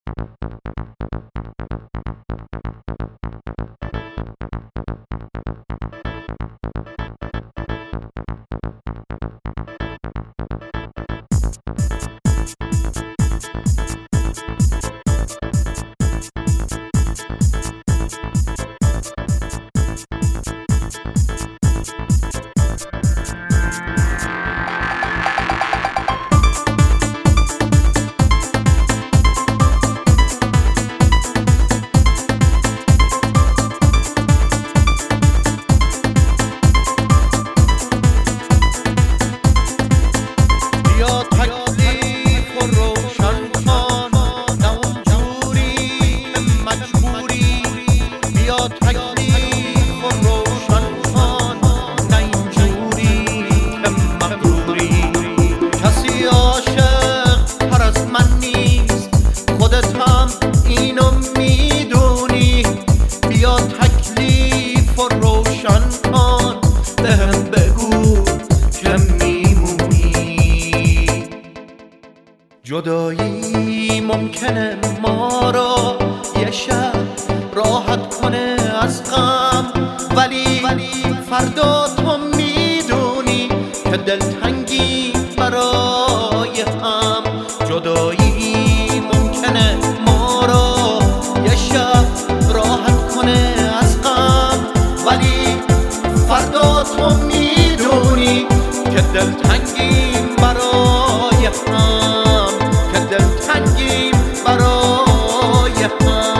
جدایی ممکنه ما رو یه شب راحت کنه از غم، ولی فردا تو میدونی که دلتنگی برای هم. جدایی ممکنه ما رو یه شب راحت کنه از غم، ولی فردا تو میدونی که دلتنگی برای هم، که دلتنگی برای هم.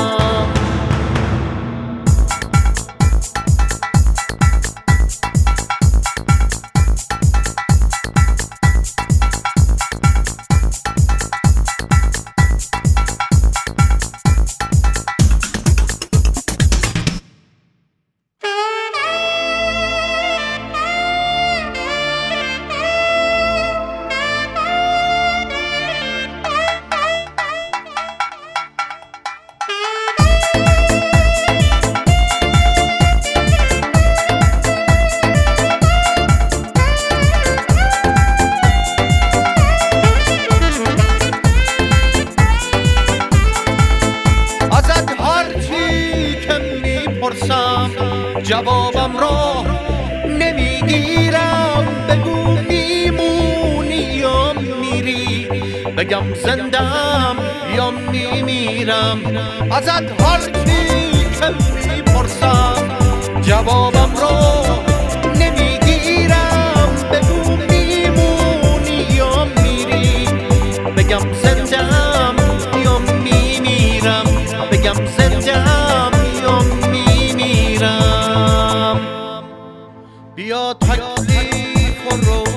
جوابم را نمیگیرم، بگو میمونی یا میری، بگم زندم یا میمیرم. ازت هر چی که میپرسم جوابم را نمیگیرم، بگو میمونی یا میری، بگم زندم یا میمیرم، بگم زندم یا میمیرم. بیا تکلیف رو